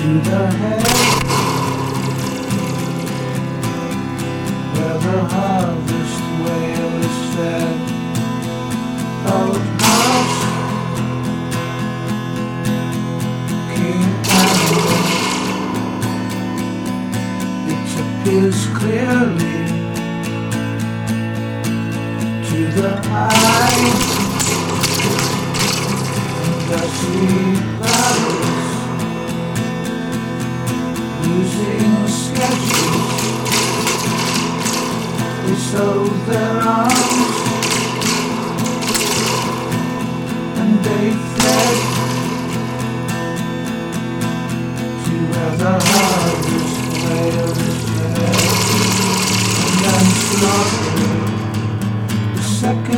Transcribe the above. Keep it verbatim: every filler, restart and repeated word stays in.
to the head, where the harvest whale is fed. Old house, King Animal, it appears clearly to the eye, dusty valleys, losing sketches, so there are